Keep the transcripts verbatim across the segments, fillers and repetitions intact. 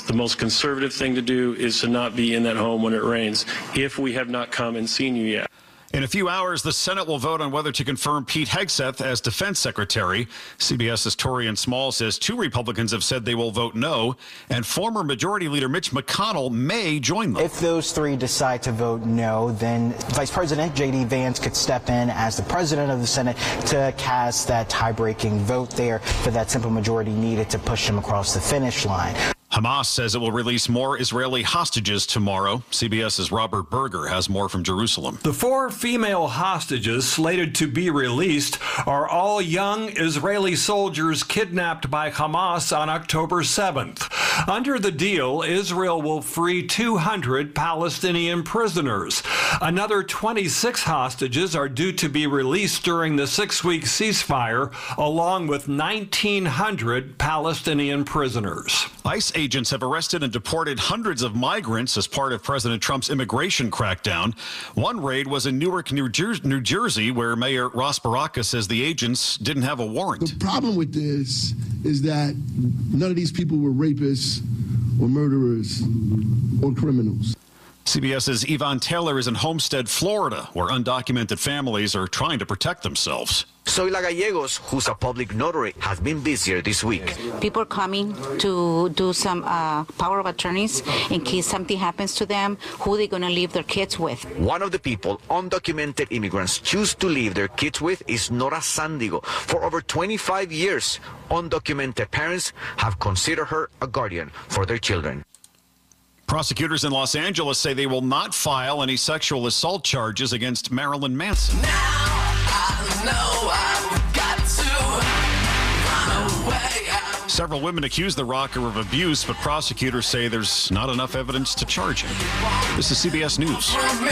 The most conservative thing to do is to not be in that home when it rains, if we have not come and seen you yet. In a few hours, the Senate will vote on whether to confirm Pete Hegseth as defense secretary. CBS's Torian Small says two Republicans have said they will vote no, and former Majority Leader Mitch McConnell may join them. If those three decide to vote no, then Vice President J D Vance could step in as the president of the Senate to cast that tie-breaking vote there for that simple majority needed to push him across the finish line. Hamas says it will release more Israeli hostages tomorrow. CBS's Robert Berger has more from Jerusalem. The four female hostages slated to be released are all young Israeli soldiers kidnapped by Hamas on October seventh. Under the deal, Israel will free two hundred Palestinian prisoners. Another twenty-six hostages are due to be released during the six-week ceasefire, along with nineteen hundred Palestinian prisoners. ICE agents have arrested and deported hundreds of migrants as part of President Trump's immigration crackdown. One raid was in Newark, New Jersey, New Jersey, where Mayor Ross Baraka says the agents didn't have a warrant. The problem with this is that none of these people were rapists or murderers or criminals. CBS's Yvonne Taylor is in Homestead, Florida, where undocumented families are trying to protect themselves. Zoila Gallegos, who's a public notary, has been busier this week. People are coming to do some uh, power of attorneys in case something happens to them. Who are they going to leave their kids with? One of the people undocumented immigrants choose to leave their kids with is Nora Sandigo. For over twenty-five years, undocumented parents have considered her a guardian for their children. Prosecutors in Los Angeles say they will not file any sexual assault charges against Marilyn Manson. Now I know I've got to run away. Several women accuse the rocker of abuse, but prosecutors say there's not enough evidence to charge him. This is C B S News.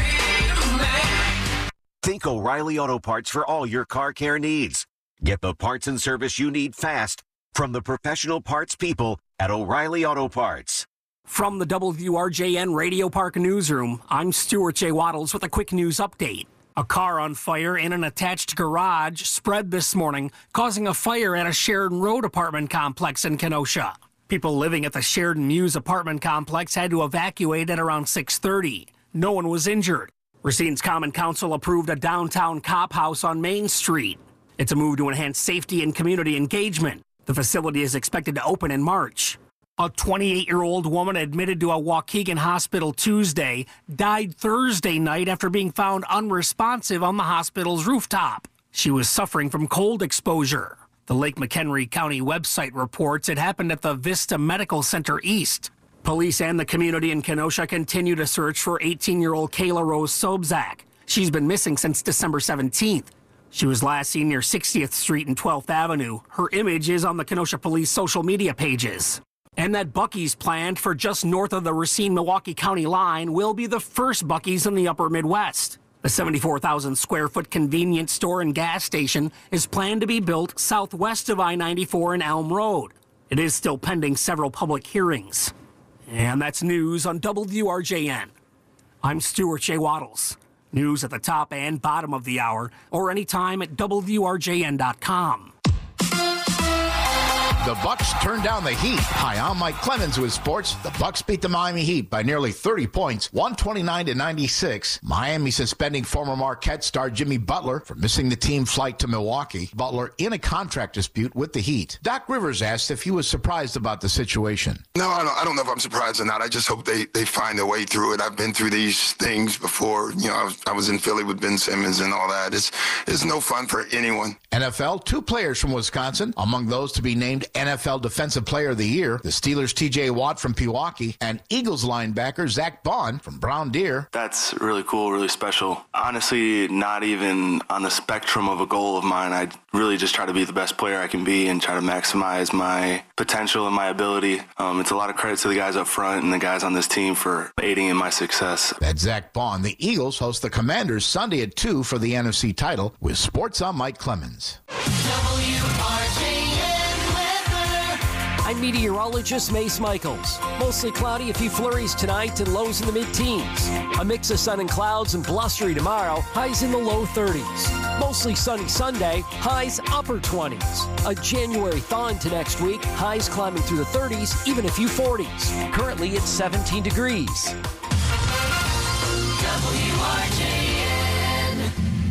Think O'Reilly Auto Parts for all your car care needs. Get the parts and service you need fast from the professional parts people at O'Reilly Auto Parts. From the W R J N Radio Park Newsroom, I'm Stuart J. Waddles with a quick news update. A car on fire in an attached garage spread this morning, causing a fire at a Sheridan Road apartment complex in Kenosha. People living at the Sheridan Mews apartment complex had to evacuate at around six thirty. No one was injured. Racine's Common Council approved a downtown cop house on Main Street. It's a move to enhance safety and community engagement. The facility is expected to open in March. A twenty-eight-year-old woman admitted to a Waukegan hospital Tuesday died Thursday night after being found unresponsive on the hospital's rooftop. She was suffering from cold exposure. The Lake McHenry County website reports it happened at the Vista Medical Center East. Police and the community in Kenosha continue to search for eighteen-year-old Kayla Rose Sobzak. She's been missing since December seventeenth. She was last seen near sixtieth Street and twelfth Avenue. Her image is on the Kenosha Police social media pages. And that Buc-ee's planned for just north of the Racine-Milwaukee County line will be the first Buc-ee's in the upper Midwest. The seventy-four thousand square foot convenience store and gas station is planned to be built southwest of I ninety-four and Elm Road. It is still pending several public hearings. And that's news on W R J N. I'm Stuart J. Waddles. News at the top and bottom of the hour, or anytime at W R J N dot com. The Bucks turn down the Heat. Hi, I'm Mike Clemens with sports. The Bucks beat the Miami Heat by nearly thirty points, one twenty-nine to ninety-six. Miami suspending former Marquette star Jimmy Butler for missing the team flight to Milwaukee. Butler in a contract dispute with the Heat. Doc Rivers asked if he was surprised about the situation. No, I don't, I don't know if I'm surprised or not. I just hope they, they find their way through it. I've been through these things before. You know, I was, I was in Philly with Ben Simmons and all that. It's, it's no fun for anyone. N F L, two players from Wisconsin, among those to be named N F L Defensive Player of the Year, the Steelers' T J Watt from Pewaukee, and Eagles linebacker Zach Bond from Brown Deer. That's really cool, really special. Honestly, not even on the spectrum of a goal of mine. I really just try to be the best player I can be and try to maximize my potential and my ability. Um, it's a lot of credit to the guys up front and the guys on this team for aiding in my success. That's Zach Bond. The Eagles host the Commanders Sunday at two for the N F C title. With sports, I'm Mike Clemens. W R J N weather. I'm meteorologist Mace Michaels. Mostly cloudy, a few flurries tonight and lows in the mid-teens. A mix of sun and clouds and blustery tomorrow, highs in the low thirties. Mostly sunny Sunday, highs upper twenties. A January thaw into next week, highs climbing through the thirties, even a few forties. Currently it's seventeen degrees. W R J N.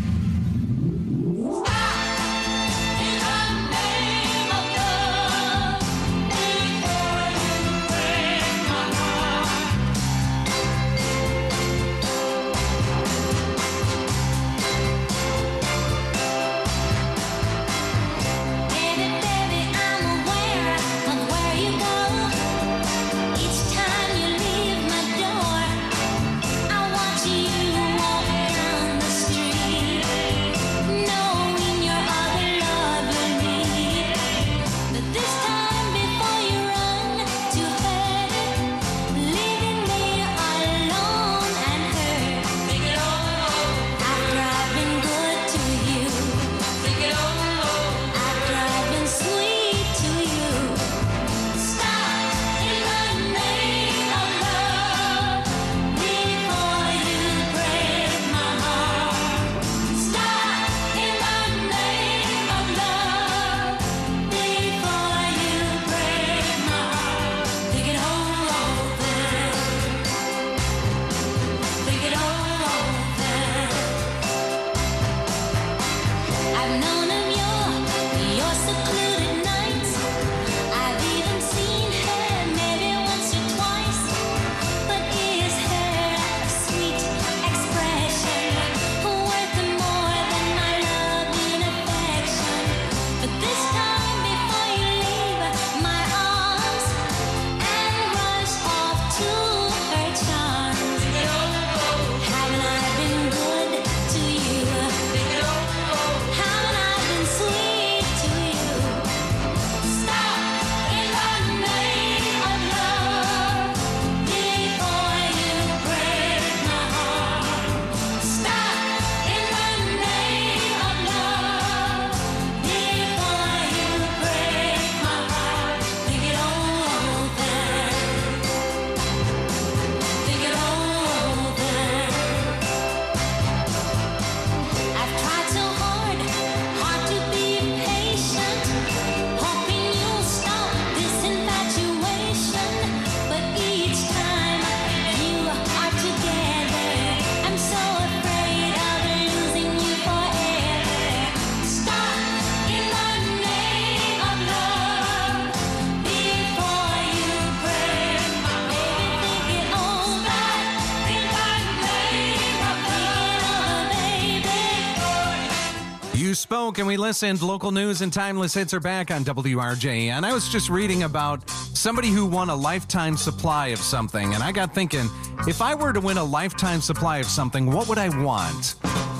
Spoke and we listened. Local news and timeless hits are back on W R J N. I was just reading about somebody who won a lifetime supply of something, and I got thinking, if I were to win a lifetime supply of something, what would I want?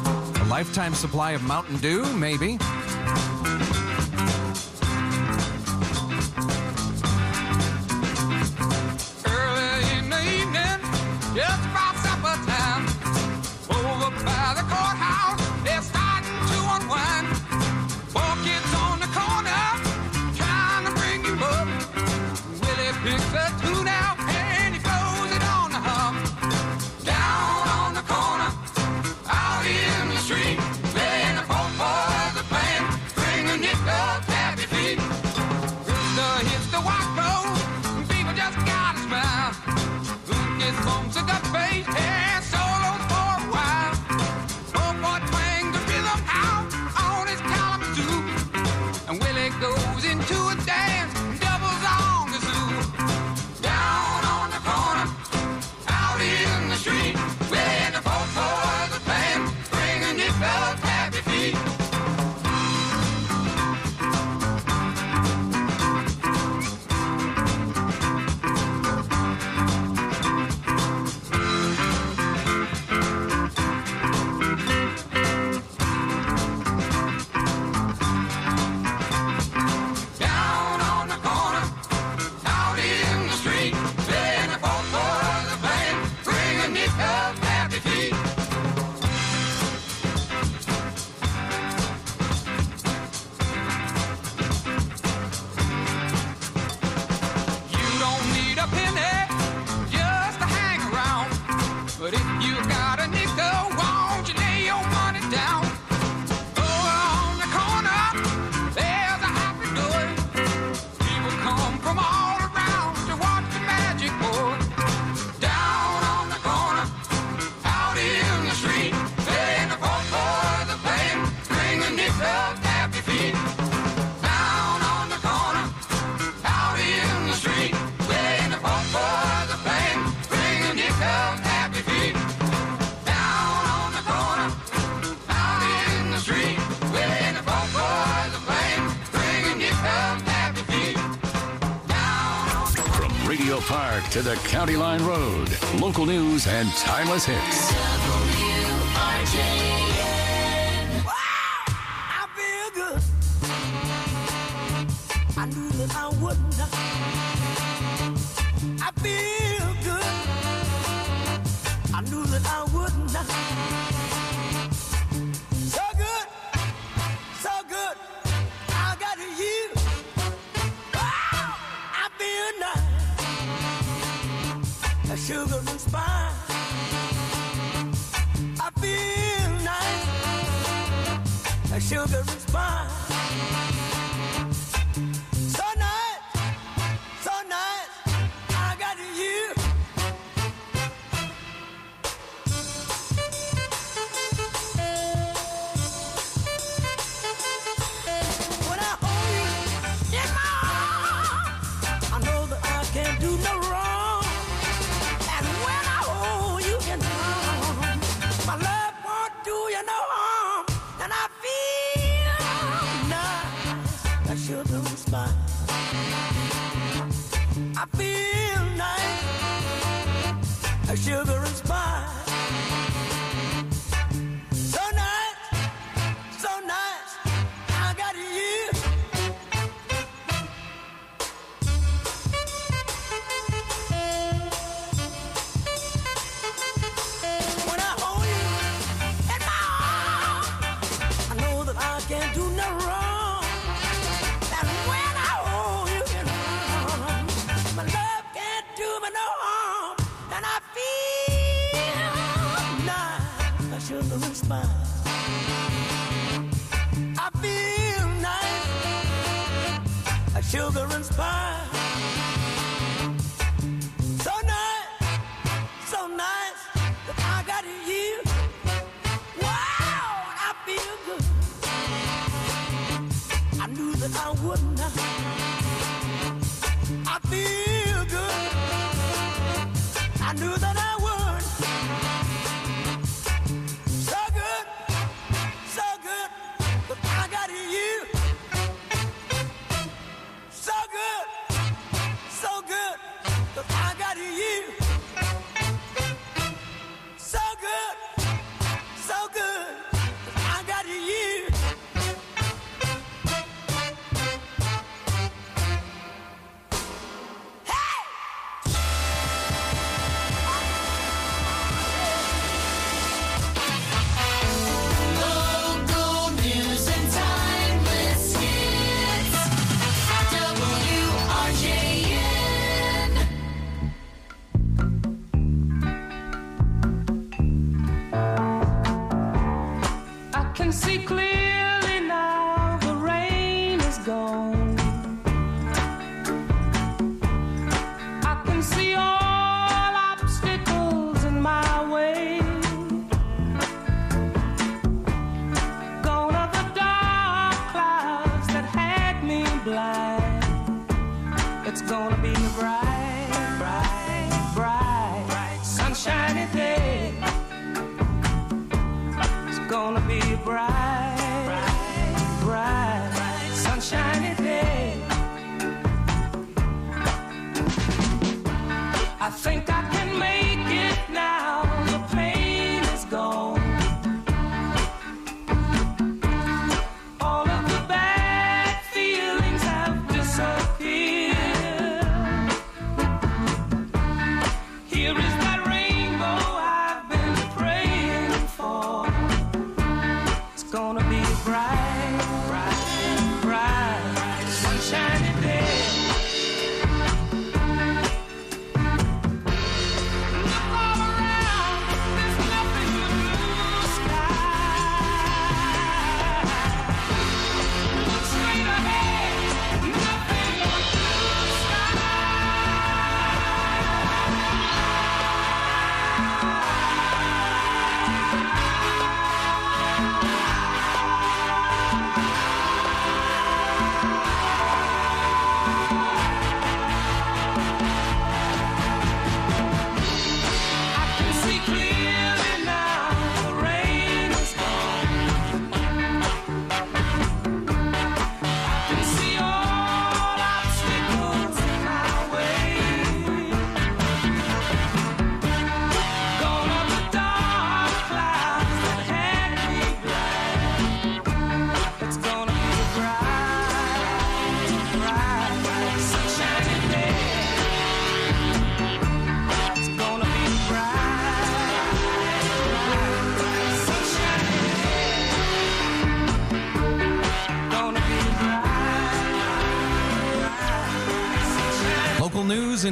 A lifetime supply of Mountain Dew, maybe? Early in the evening, just about supper time, over by the courthouse, they're starting to unwind. Four kids on the corner, trying to bring you up. Willie picks a tune out and he blows it on the hum. Down on the corner, out in the street, playing the four boys are playing Park to the County Line Road. Local news and timeless hits. W R J N. Wow, I feel good. I knew that I wouldn't. I feel good. I knew that I wouldn't. So good, so good. I got you. Wow, I feel nice. A sugar and spice. I feel nice. A sugar and spice. So nice, so nice. I got you. When I hold you in my arms, I know that I can't do no wrong. And when I hold you in my arms, my love won't do you no harm. And I feel nice, that sugar and spice. I feel nice, that sugar and spice. So nice, so nice, I got you. When I hold you in my arms, I know that I can't do no wrong. And when I hold you in my arms, my love can't do me no harm. And I feel nice, I sugar and spice. I feel nice, a sugar and spice. So nice, so nice that I got you. Wow, I feel good. I knew that I wouldn't. I feel good. I knew that I would. So good, so good that I got you. So good, so good that I got you. So good, so good that I got you.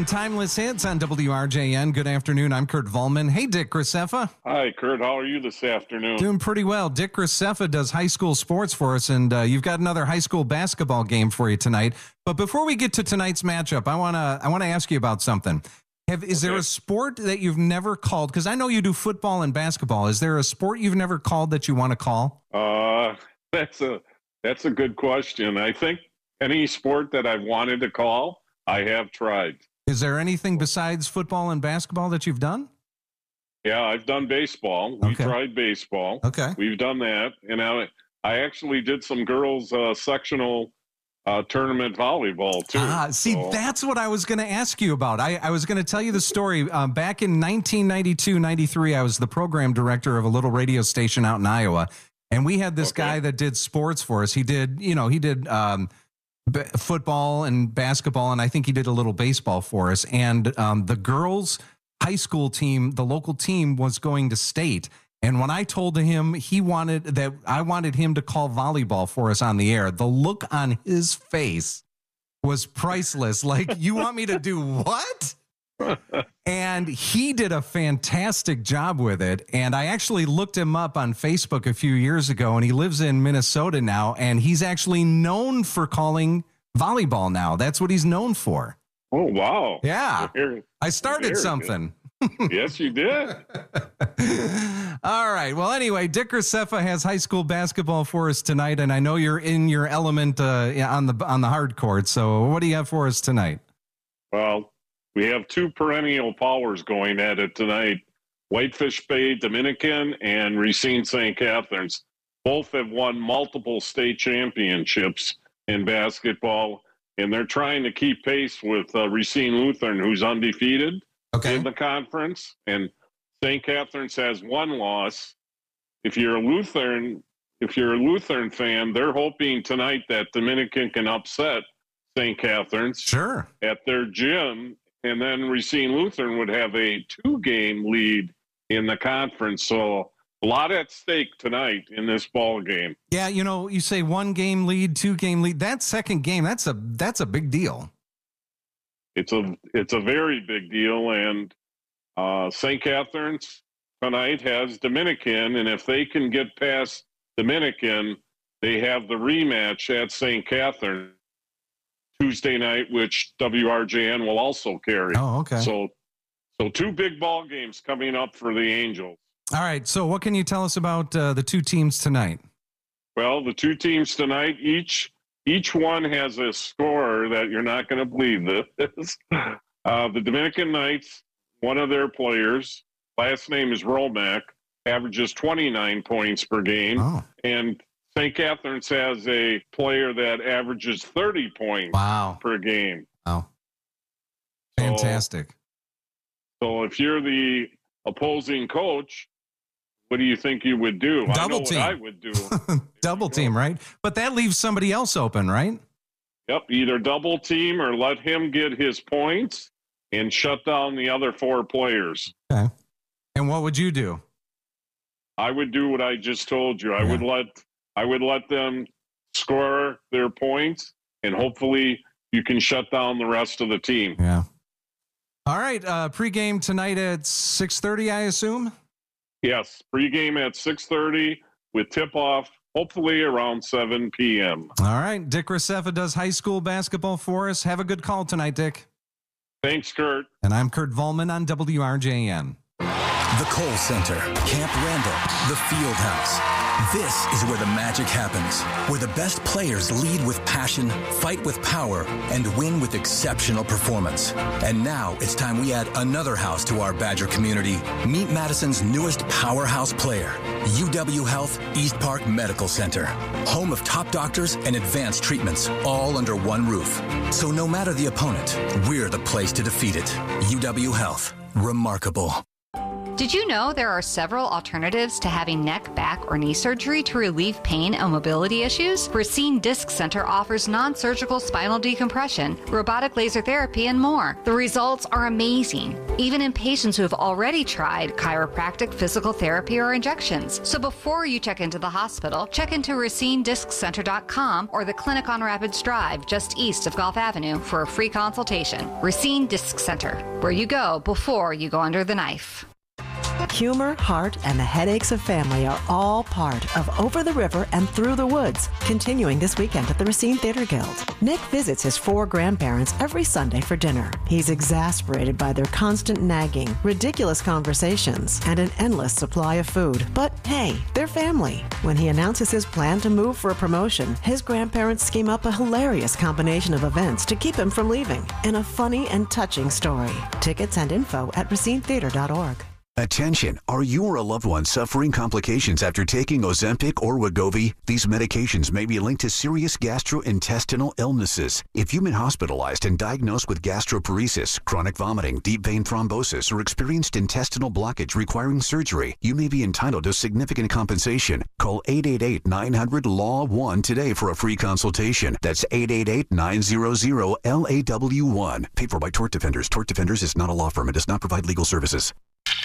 and timeless hits on W R J N. Good afternoon. I'm Kurt Volman. Hey, Dick Graceffa. Hi, Kurt. How are you this afternoon? Doing pretty well. Dick Graceffa does high school sports for us, and uh, you've got another high school basketball game for you tonight. But before we get to tonight's matchup, I want to I want to ask you about something. Have, is okay. there a sport that you've never called? Because I know you do football and basketball. Is there a sport you've never called that you want to call? Uh, that's a that's a good question. I think any sport that I've wanted to call, I have tried. Is there anything besides football and basketball that you've done? Yeah, I've done baseball. We Okay. tried baseball. Okay. We've done that. And I, I actually did some girls' uh, sectional uh, tournament volleyball, too. Ah, see, So- that's what I was going to ask you about. I, I was going to tell you the story. Um, back in nineteen ninety-two, ninety-three, I was the program director of a little radio station out in Iowa. And we had this Okay. guy that did sports for us. He did, you know, he did um, b- football and basketball, and I think he did a little baseball for us. And um, the girls' high school team, the local team, was going to state. And when I told him he wanted that, I wanted him to call volleyball for us on the air, the look on his face was priceless. Like, you want me to do what? And he did a fantastic job with it. And I actually looked him up on Facebook a few years ago, and he lives in Minnesota now. And he's actually known for calling volleyball now. That's what he's known for. Oh, wow. Yeah. Very- I started very something. good. Yes, you did. All right. Well, anyway, Dick Graceffa has high school basketball for us tonight, and I know you're in your element uh, on the on the hard court. So, what do you have for us tonight? Well, we have two perennial powers going at it tonight. Whitefish Bay Dominican and Racine Saint Catharines. Both have won multiple state championships in basketball, and they're trying to keep pace with uh, Racine Lutheran, who's undefeated okay. in the conference. And Saint Catharines has one loss. If you're a Lutheran, if you're a Lutheran fan, they're hoping tonight that Dominican can upset Saint Catharines sure. at their gym. And then Racine Lutheran would have a two-game lead in the conference. So a lot at stake tonight in this ball game. Yeah, you know, you say one game lead, two game lead. That second game, that's a that's a big deal. It's a it's a very big deal. And uh, Saint Catharines tonight has Dominican, and if they can get past Dominican, they have the rematch at Saint Catharines Tuesday night, which W R J N will also carry. Oh, okay. So, so two big ball games coming up for the Angels. All right. So, what can you tell us about uh, the two teams tonight? Well, the two teams tonight, each each one has a scorer that you're not going to believe this. Uh, the Dominican Knights, one of their players, last name is Romack, averages twenty-nine points per game, oh. and Saint Catharines has a player that averages thirty points wow. per game. Wow. Fantastic. So, so if you're the opposing coach, what do you think you would do? Double I know team. what I would do. Double team, right? But that leaves somebody else open, right? Yep, either double team or let him get his points and shut down the other four players. Okay. And what would you do? I would do what I just told you. I Yeah. would let I would let them score their points, and hopefully you can shut down the rest of the team. Yeah. All right. Uh, pregame tonight at six thirty, I assume? Yes, pregame at six thirty with tip-off, hopefully around seven p.m. All right. Dick Graceffa does high school basketball for us. Have a good call tonight, Dick. Thanks, Kurt. And I'm Kurt Volman on W R J N. The Kohl Center, Camp Randall, the Field House. This is where the magic happens, where the best players lead with passion, fight with power, and win with exceptional performance. And now it's time we add another house to our Badger community. Meet Madison's newest powerhouse player, U W Health East Park Medical Center, home of top doctors and advanced treatments, all under one roof. So no matter the opponent, we're the place to defeat it. U W Health, remarkable. Did you know there are several alternatives to having neck, back, or knee surgery to relieve pain and mobility issues? Racine Disc Center offers non-surgical spinal decompression, robotic laser therapy, and more. The results are amazing, even in patients who have already tried chiropractic, physical therapy, or injections. So before you check into the hospital, check into racine disc center dot com or the clinic on Rapids Drive just east of Gulf Avenue for a free consultation. Racine Disc Center, where you go before you go under the knife. Humor, heart, and the headaches of family are all part of Over the River and Through the Woods, continuing this weekend at the Racine Theater Guild. Nick visits his four grandparents every Sunday for dinner. He's exasperated by their constant nagging, ridiculous conversations, and an endless supply of food. But hey, they're family. When he announces his plan to move for a promotion, his grandparents scheme up a hilarious combination of events to keep him from leaving in a funny and touching story. Tickets and info at racine theater dot org. Attention, are you or a loved one suffering complications after taking Ozempic or Wegovy? These medications may be linked to serious gastrointestinal illnesses. If you've been hospitalized and diagnosed with gastroparesis, chronic vomiting, deep vein thrombosis, or experienced intestinal blockage requiring surgery, you may be entitled to significant compensation. Call eight eight eight, nine hundred, L A W one today for a free consultation. That's eight eight eight, nine hundred, L A W one. Paid for by Tort Defenders. Tort Defenders is not a law firm and does not provide legal services.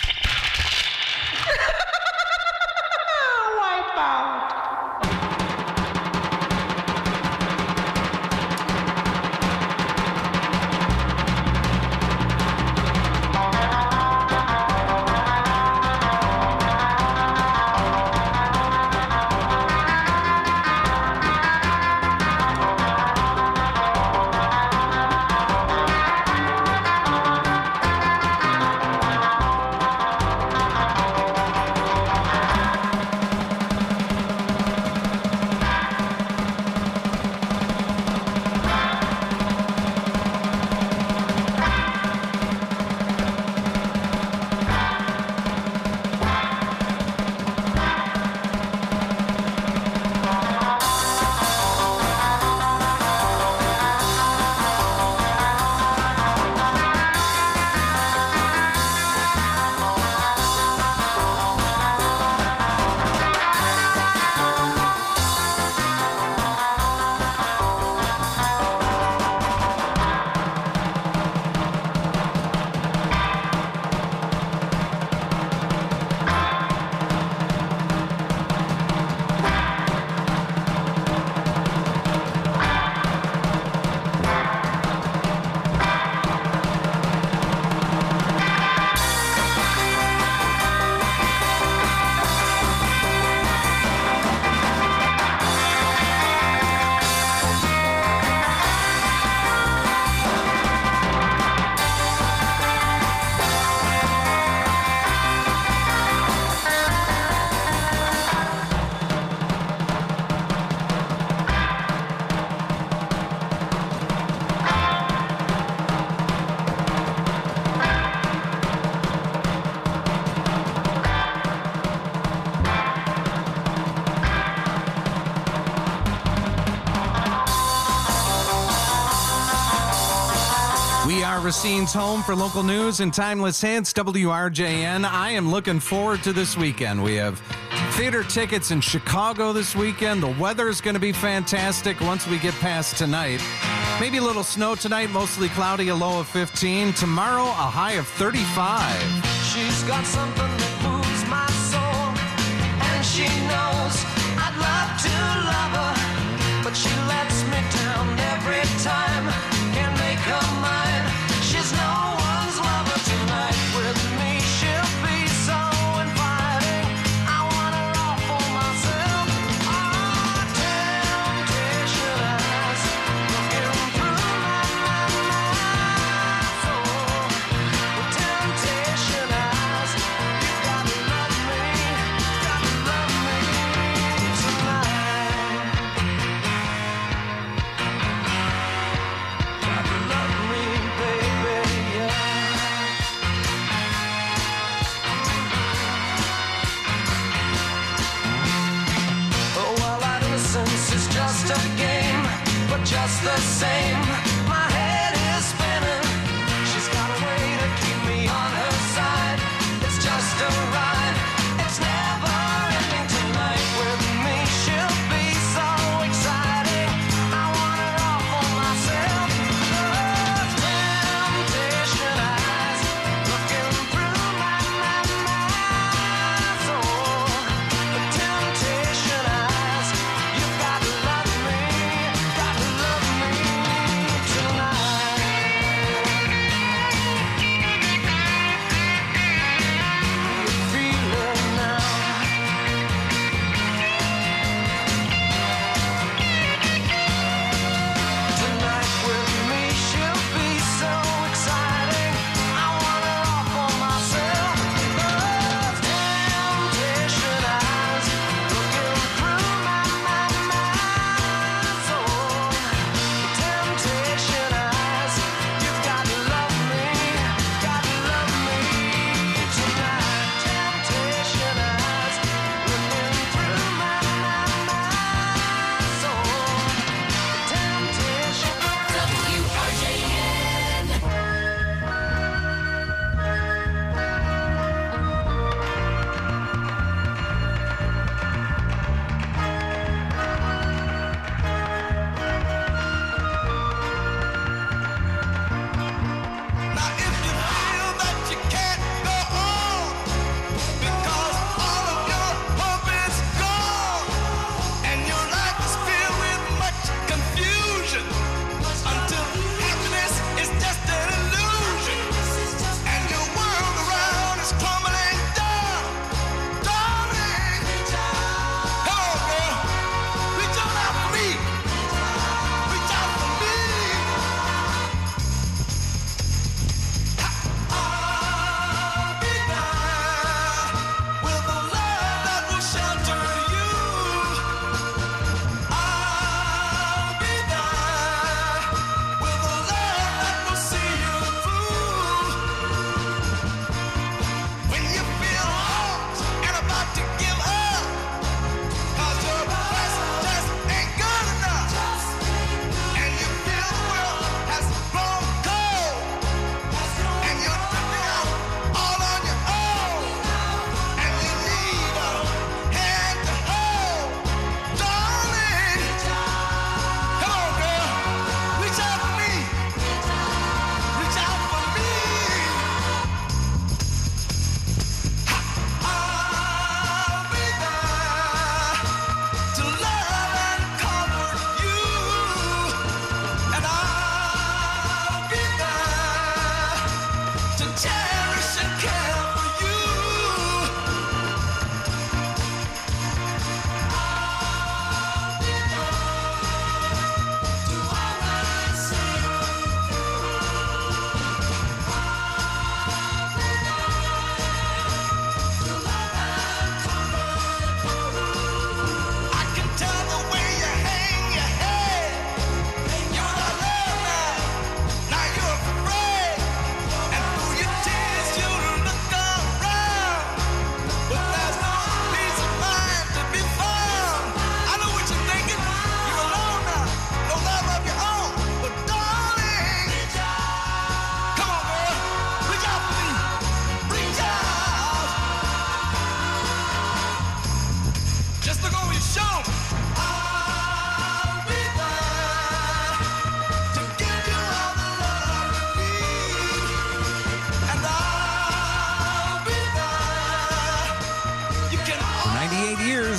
Racine's home for local news and timeless hits, W R J N. I am looking forward to this weekend. We have theater tickets in Chicago this weekend. The weather is going to be fantastic once we get past tonight. Maybe a little snow tonight, mostly cloudy, a low of fifteen. Tomorrow, a high of thirty-five. She's got something that moves my soul, and she knows I'd love to love her, but she lets me down every time. Can't make her mind. She's no one's lover tonight. With me she'll be so inviting. I want her all for myself. Oh, temptation eyes looking through my, my, my soul. With temptation eyes, you gotta love me, gotta love me tonight. Gotta love me, baby, yeah. Oh, while our innocence is just a game, but just the same, my head is spinning. She's got a way to keep me on her side. It's just a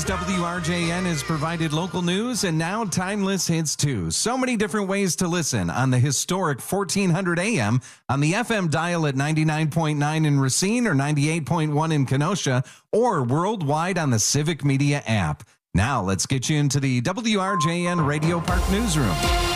W R J N has provided local news and now timeless hits too. So many different ways to listen on the historic fourteen hundred A M, on the F M dial at ninety-nine point nine in Racine or ninety-eight point one in Kenosha, or worldwide on the Civic Media app. Now let's get you into the W R J N Radio Park Newsroom.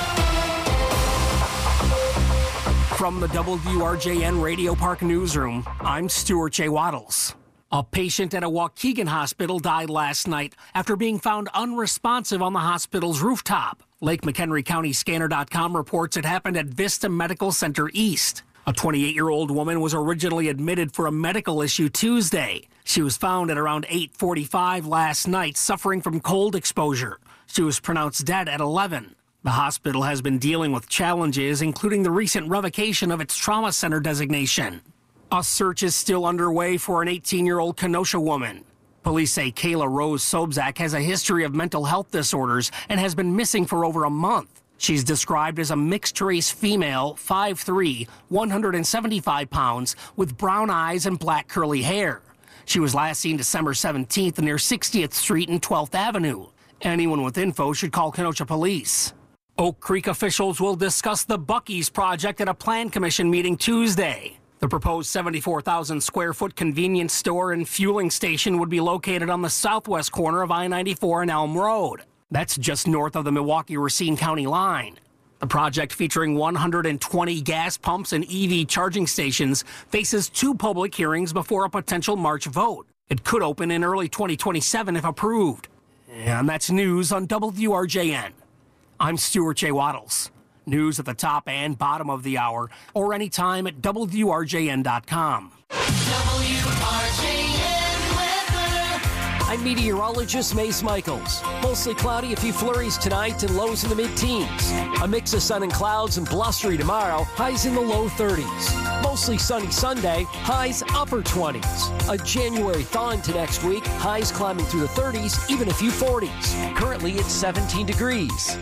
From the W R J N Radio Park Newsroom, I'm Stuart J. Waddles. A patient at a Waukegan hospital died last night after being found unresponsive on the hospital's rooftop. Lake McHenry County Scanner dot com reports it happened at Vista Medical Center East. A twenty-eight-year-old woman was originally admitted for a medical issue Tuesday. She was found at around eight forty-five last night suffering from cold exposure. She was pronounced dead at eleven. The hospital has been dealing with challenges, including the recent revocation of its trauma center designation. A search is still underway for an eighteen-year-old Kenosha woman. Police say Kayla Rose Sobzak has a history of mental health disorders and has been missing for over a month. She's described as a mixed-race female, five three, one hundred seventy-five pounds, with brown eyes and black curly hair. She was last seen December seventeenth near sixtieth Street and twelfth Avenue. Anyone with info should call Kenosha Police. Oak Creek officials will discuss the Buc-ee's project at a plan commission meeting Tuesday. The proposed seventy-four thousand square foot convenience store and fueling station would be located on the southwest corner of I ninety-four and Elm Road. That's just north of the Milwaukee-Racine County line. The project, featuring one hundred twenty gas pumps and E V charging stations, faces two public hearings before a potential March vote. It could open in early twenty twenty-seven if approved. And that's news on W R J N. I'm Stuart J. Waddles. News at the top and bottom of the hour, or anytime at W R J N dot com. W R J N weather. I'm meteorologist Mace Michaels. Mostly cloudy, a few flurries tonight and lows in the mid-teens. A mix of sun and clouds and blustery tomorrow, highs in the low thirties. Mostly sunny Sunday, highs upper twenties. A January thaw into next week, highs climbing through the thirties, even a few forties. Currently it's seventeen degrees.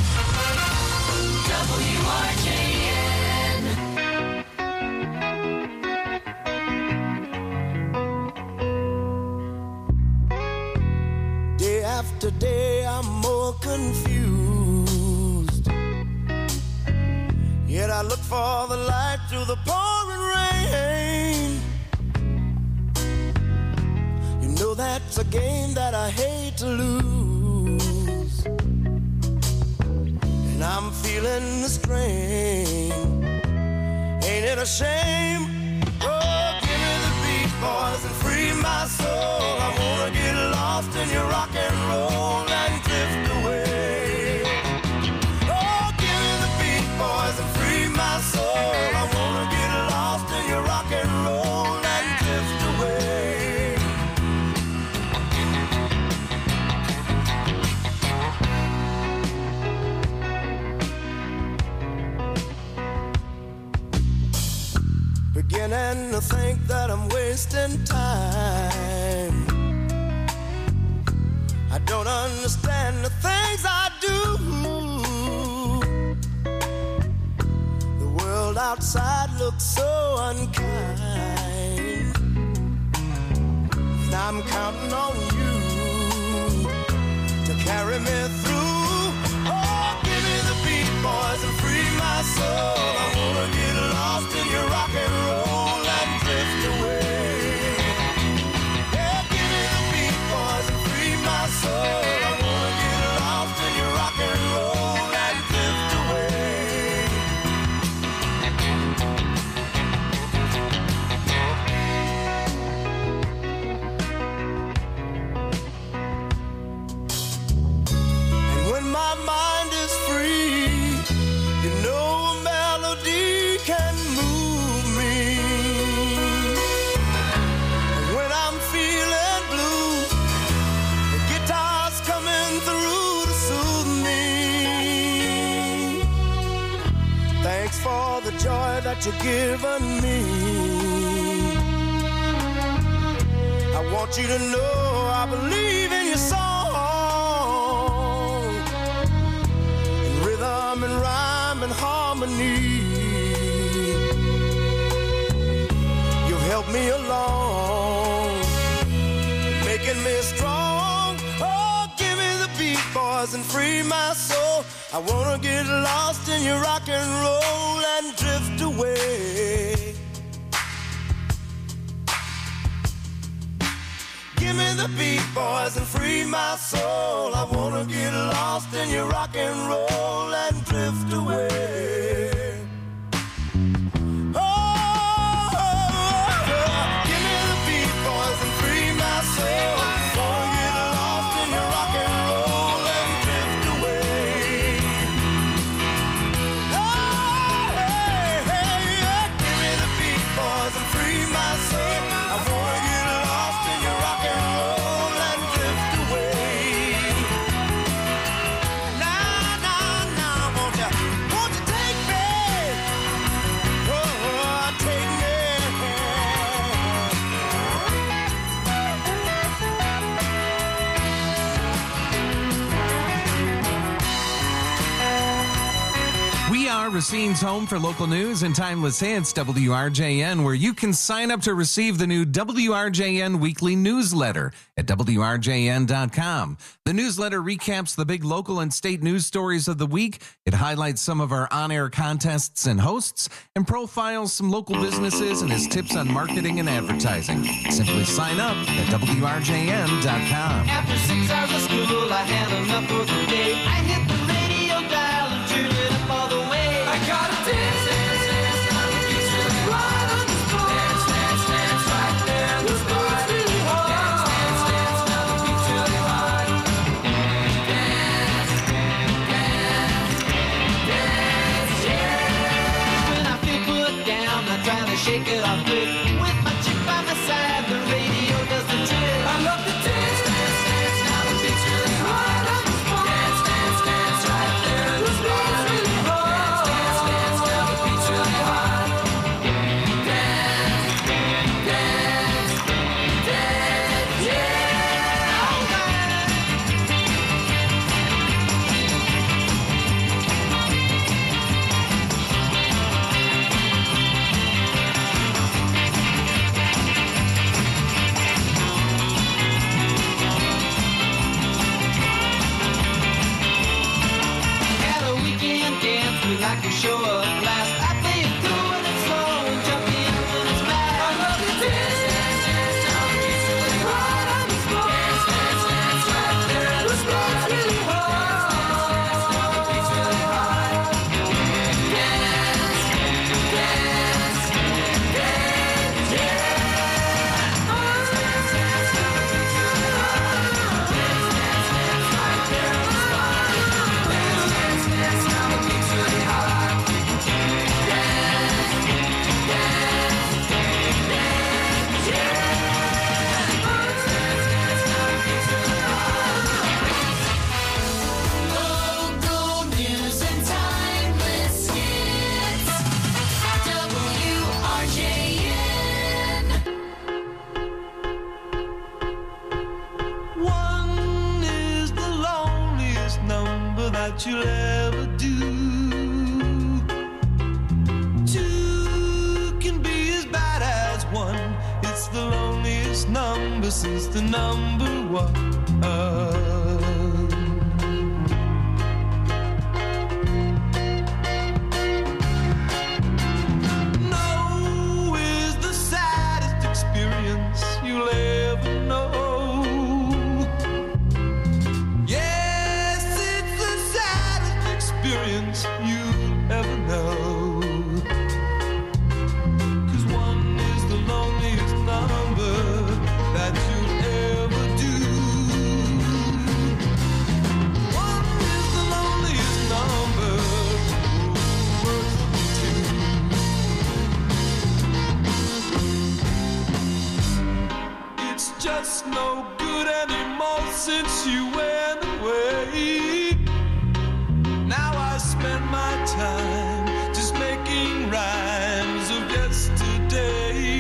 W R J N. Day after day, I'm more confused. Yet I look for the light through the pouring rain. You know that's a game that I hate to lose. And I'm feeling the strain. Ain't it a shame? Oh, give me the beat, boys, and free my soul. I wanna get lost in your rock and roll and drift away. Oh, give me the beat, boys, and free my soul. I wanna get lost in your rock and roll and drift away. Beginning to think that I'm wasting time. I don't understand the things I do. The world outside looks so unkind. And I'm counting on you to carry me through. Oh, give me the beat, boys, and free my soul. I wanna get lost in your rock and roll and drift away. Yeah, give me the beat, boys, and free my soul. I wanna get lost in your rock and roll and drift away. And when my mind is free, you know a melody can move me. And when I'm feeling blue, the guitar's coming through to soothe me. Thanks for the joy that you've given me. I want you to know I believe in your song, in rhythm and rhyme and harmony. You've helped me along, making me strong. Oh, boys and free my soul. I wanna get lost in your rock and roll and drift away. Give me the beat, boys, and free my soul. I wanna get lost in your rock and roll and drift away. Oh, oh, oh, oh. Give me the beat, boys, and free my soul. I wanna get lost in your rock and roll and drift away. Oh, hey, hey, yeah. Give me the beat, boys, and free my soul. I wanna get lost in your rock and roll and drift away. Nah, nah, nah, won't you, won't you take me? Oh, take me. We are Racine's home for local news and timeless hits, W R J N, where you can sign up to receive the new W R J N weekly newsletter at W R J N dot com. The newsletter recaps the big local and state news stories of the week. It highlights some of our on-air contests and hosts and profiles some local businesses and has tips on marketing and advertising. Simply sign up at W R J N dot com. After six hours of school, I had enough for the day. I hit the radio dial and turned it up all the way. I got a dance, dance, dance, now the beat's really right on the floor. Dance, dance, dance, right there, the beat's really hard. Dance, dance, dance, now the beat's really hard. Dance, dance, dance, yeah. When I feel put down, I try to shake it off quick. With my chick by my side, the radio does the trick. I love to dance, dance, dance, now the beat's really hard on the floor. Dance, dance, dance, right there, the beat's really hard. Dance, dance, dance, now the beat's really hard. Dance, dance, dance, yeah. At a weekend dance, we like to show up last. I play it cool when it's slow and jump in when it's fast. I love to dance, dance, dance, now the beat's really hard on the floor. Dance, dance, dance, right there, the beat's really hard. Dance, dance, dance, now the beat's really hard. Dance, dance, dance, yeah. Dance, dance, dance, now the beat's really hard. Dance, dance, dance, right there, the beat's hard. Dance, dance, dance, now the beat's really hard. Dance, dance, dance, yeah. Local news and timeless hits. W R J N. One is the loneliest number that you'll ever do. Two can be as bad as one. It's the loneliest number since the number one. No is the saddest experience you'll ever know. Yes, it's the saddest experience you'll ever know. 'Cause one is the loneliest number that you'll ever do. One is the loneliest number worth two. It's just no good anymore since you went away. Now I spend my time just making rhymes of yesterday.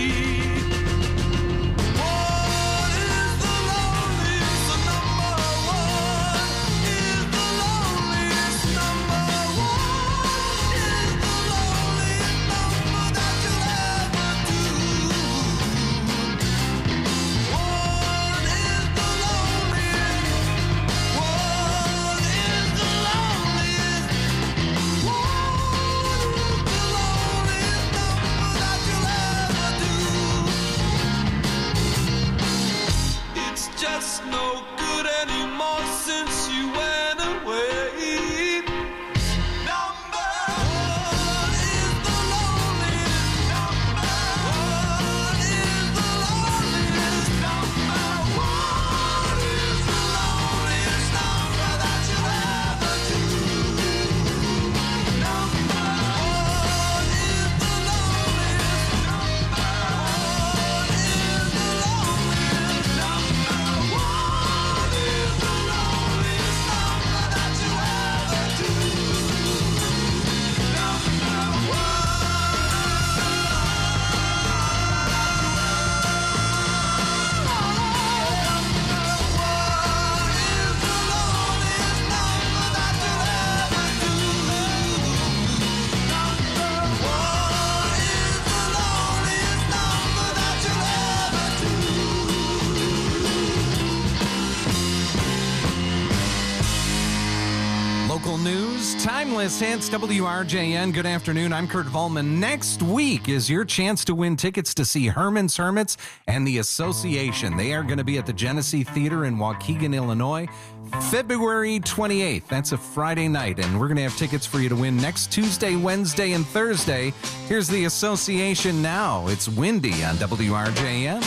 One is the loneliest number. One is the loneliest number. One is the loneliest number that you'll ever do. One is the loneliest. One just no good anymore since you went away. Number one is the loneliest. Number one is the loneliest. Number one is the loneliest number that you'll ever do. Number one is the loneliest. Number one is the loneliest. Number one is the loneliest number that you'll ever do. Number one. Local news, timeless hits, W R J N. Good afternoon. I'm Kurt Volman. Next week is your chance to win tickets to see Herman's Hermits and the Association. They are going to be at the Genesee Theater in Waukegan, Illinois, February twenty-eighth. That's a Friday night, and we're going to have tickets for you to win next Tuesday, Wednesday, and Thursday. Here's the Association now. It's Windy on W R J N.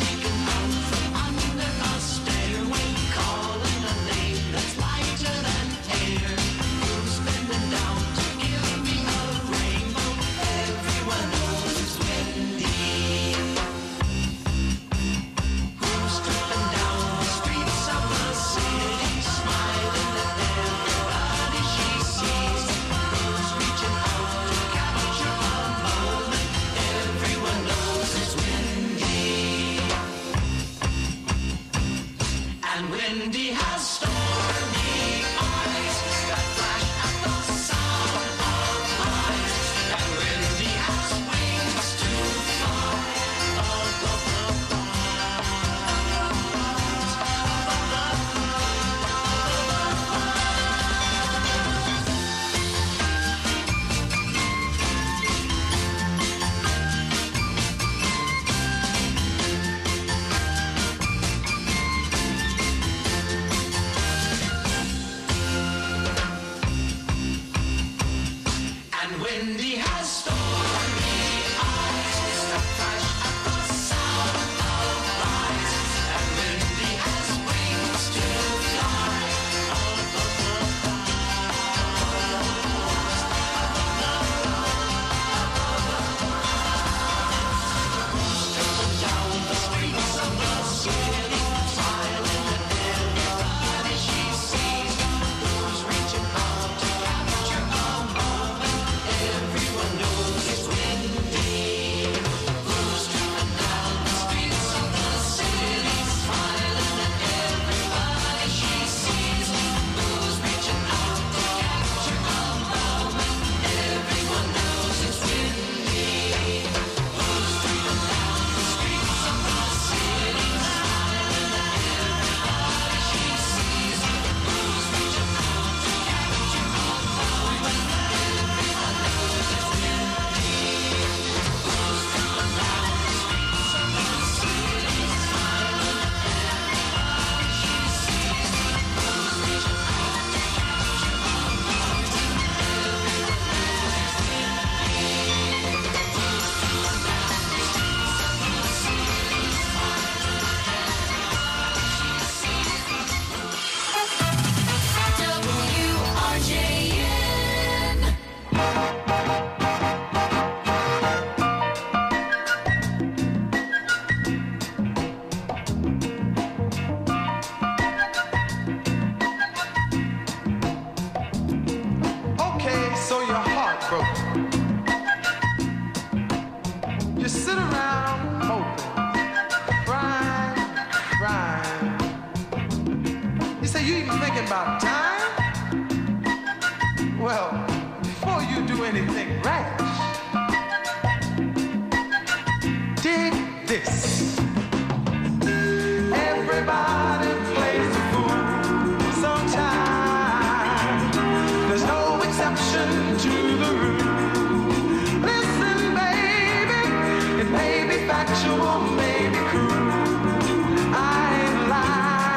about time? Well, before you do anything rash, dig this. Everybody plays the fool sometimes. There's no exception to the rule. Listen, baby, it may be factual, may be cruel. I ain't lying.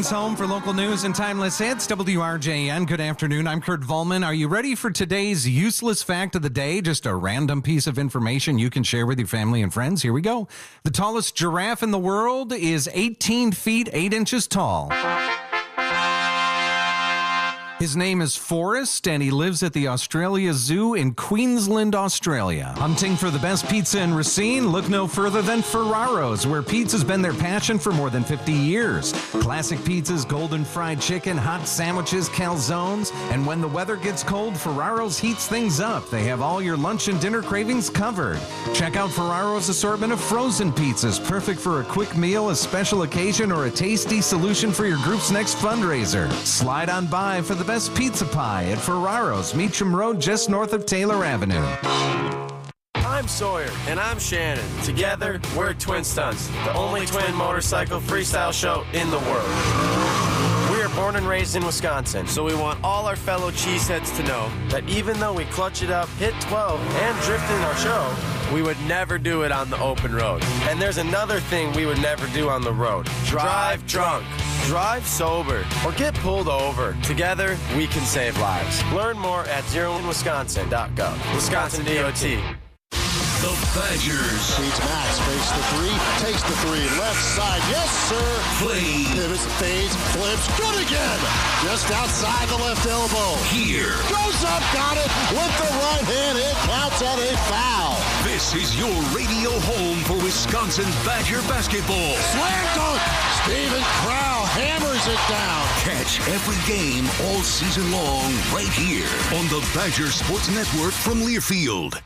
His home for local news and timeless hits, W R J N. Good afternoon. I'm Kurt Volman. Are you ready for today's useless fact of the day? Just a random piece of information you can share with your family and friends. Here we go. The tallest giraffe in the world is eighteen feet, eight inches tall. His name is Forrest, and he lives at the Australia Zoo in Queensland, Australia. Hunting for the best pizza in Racine? Look no further than Ferraro's, where pizza's been their passion for more than fifty years. Classic pizzas, golden fried chicken, hot sandwiches, calzones, and when the weather gets cold, Ferraro's heats things up. They have all your lunch and dinner cravings covered. Check out Ferraro's assortment of frozen pizzas, perfect for a quick meal, a special occasion, or a tasty solution for your group's next fundraiser. Slide on by for the best pizza pie at Ferraro's, Meacham Road, just north of Taylor Avenue. I'm Sawyer. And I'm Shannon. Together, we're Twin Stunts, the only twin motorcycle freestyle show in the world. We are born and raised in Wisconsin, so we want all our fellow cheeseheads to know that even though we clutch it up, hit twelve, and drift in our show, we would never do it on the open road. And there's another thing we would never do on the road. Drive drunk. Drive sober or get pulled over. Together, we can save lives. Learn more at zero in wisconsin dot gov. Wisconsin D O T. The Badgers. Feeds Max, face the three, takes the three, left side, yes sir. Play. Pivots, fades, flips, good again. Just outside the left elbow. Here. Goes up, got it, with the right hand, it counts at a foul. This is your radio home for Wisconsin Badger basketball. Slam dunk, Steven Crowl hammers it down. Catch every game all season long right here on the Badger Sports Network from Learfield.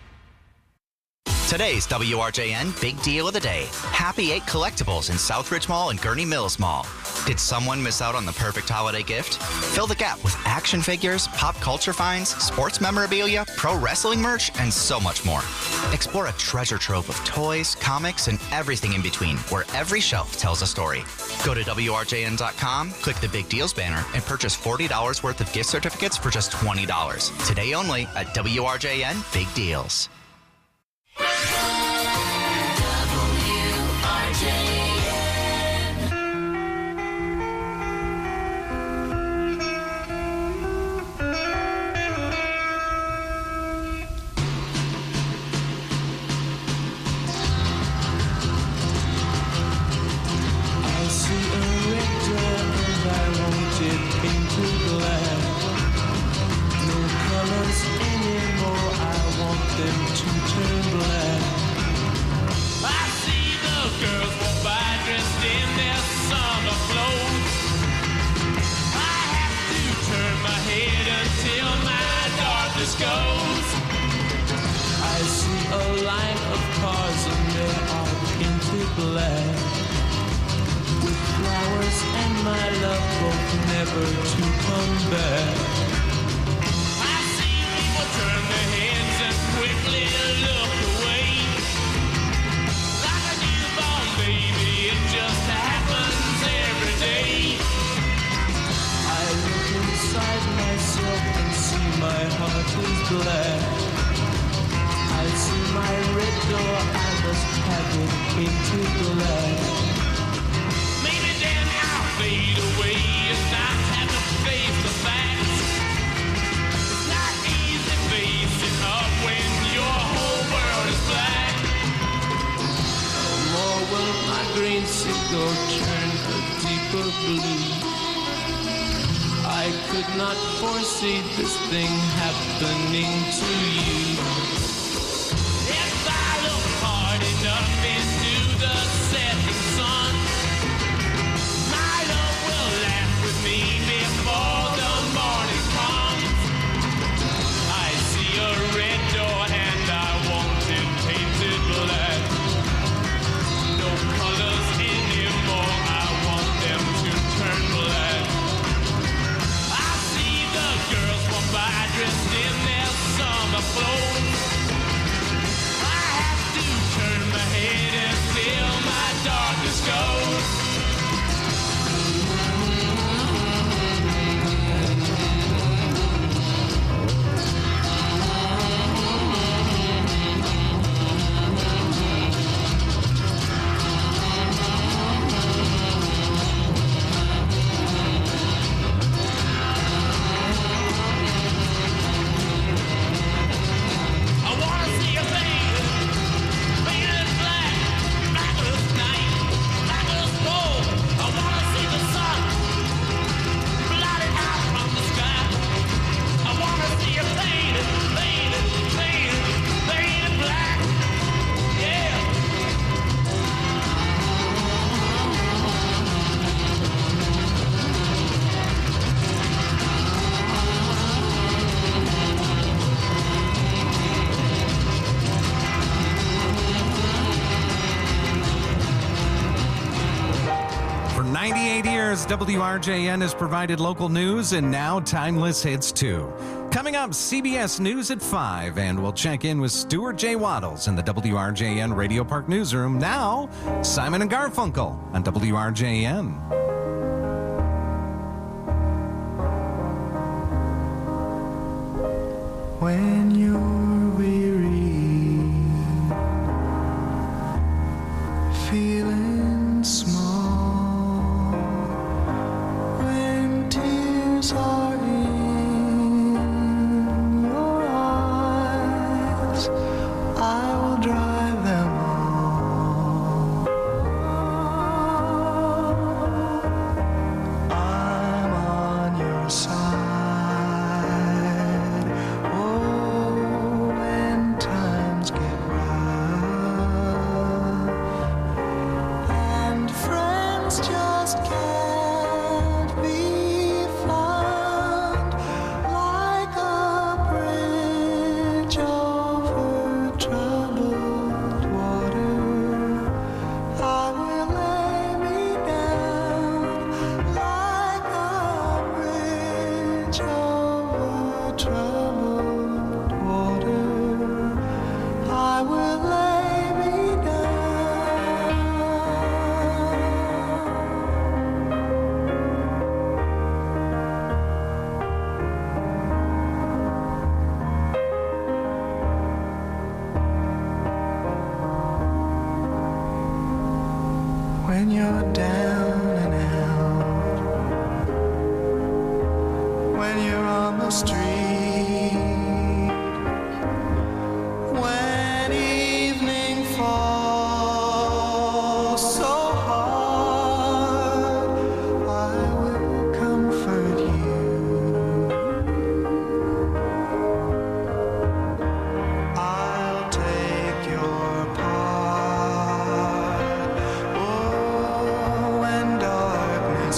Today's W R J N Big Deal of the Day. Happy Eight Collectibles in Southridge Mall and Gurney Mills Mall. Did someone miss out on the perfect holiday gift? Fill the gap with action figures, pop culture finds, sports memorabilia, pro wrestling merch, and so much more. Explore a treasure trove of toys, comics, and everything in between, where every shelf tells a story. Go to W R J N dot com, click the Big Deals banner, and purchase forty dollars worth of gift certificates for just twenty dollars. Today only at W R J N Big Deals. W R J N. I see a rector and I want it into black. No colors anymore, I want them to turn black. I see the girls walk by dressed in their summer clothes. I have to turn my head until my darkness goes. I see a line of cars and they are painted black, with flowers and my love both never to come back. I see people turn their heads and quickly look away. Like a newborn baby, it just happens every day. I look inside myself and see my heart is black. I see my red door, I must have it painted black. Maybe then I'll fade away and not have to face the facts. It's not easy facing up when your whole world is black. No more will my green cigar turn a deeper blue. I could not foresee this thing happening to you. If I look hard enough into the setting sun, my love will laugh with me before the morning comes. I see a red door and I want it painted black. No colors anymore, I want them to turn black. I see the girls walk by dressed in their summer twenty-eight years, W R J N has provided local news and now timeless hits too. Coming up, C B S News at five, and we'll check in with Stuart J. Waddles in the W R J N Radio Park Newsroom. Now, Simon and Garfunkel on W R J N. When you're weary, feeling small, when tears are in your eyes, I will dry them all. I'm on your side. When you're down and out, when you're on the street, when evening falls so hard, I will comfort you. I'll take your part. When darkness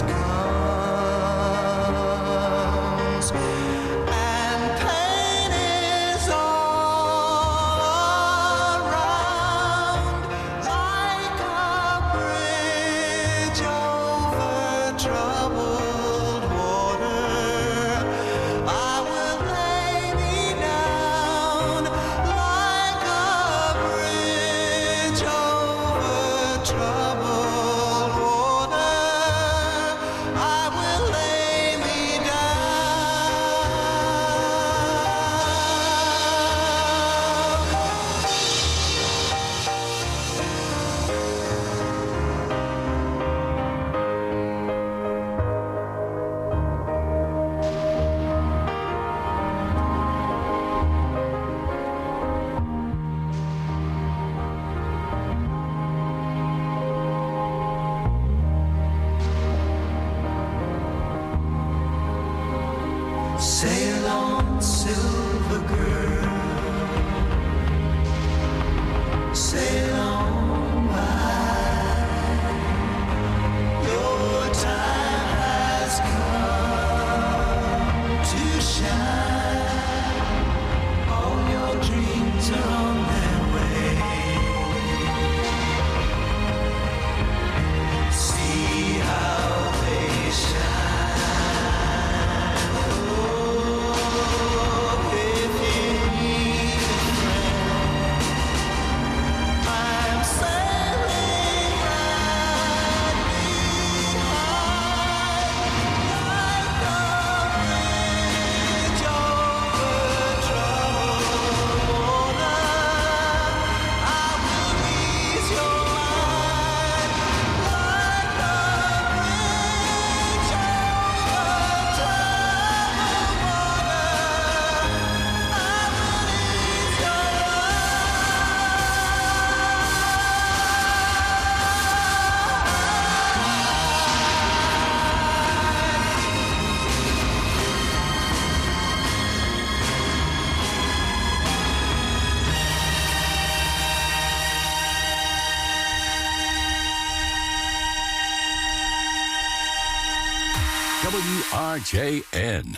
comes and pain is all around, like a bridge over troubled water, I will lay me down like a bridge over troubled water. I will lay me down. Sail on, silver girl. Sail on by. Your time has come to shine. All your dreams are on their way. See how they shine. Oh, if you need a friend, I'm sailing right behind, like a bridge over troubled water. I will ease your mind, like a bridge over troubled water. I will ease your W R J N.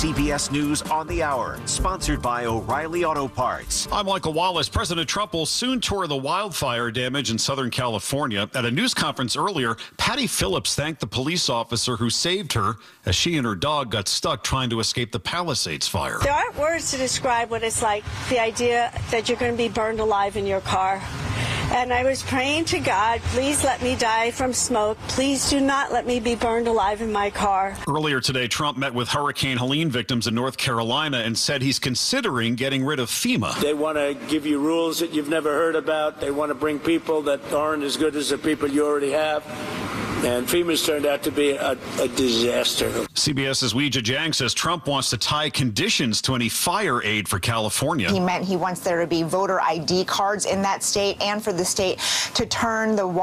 C B S News on the Hour, sponsored by O'Reilly Auto Parts. I'm Michael Wallace. President Trump will soon tour the wildfire damage in Southern California. At a news conference earlier, Patty Phillips thanked the police officer who saved her as she and her dog got stuck trying to escape the Palisades fire. There aren't words to describe what it's like, the idea that you're going to be burned alive in your car. And I was praying to God, please let me die from smoke. Please do not let me be burned alive in my car. Earlier today, Trump met with Hurricane Helene victims in North Carolina and said he's considering getting rid of FEMA. They want to give you rules that you've never heard about. They want to bring people that aren't as good as the people you already have. And FEMA's turned out to be a, a disaster. CBS's Weijia Jiang says Trump wants to tie conditions to any fire aid for California. He meant he wants there to be voter I D cards in that state and for the state to turn the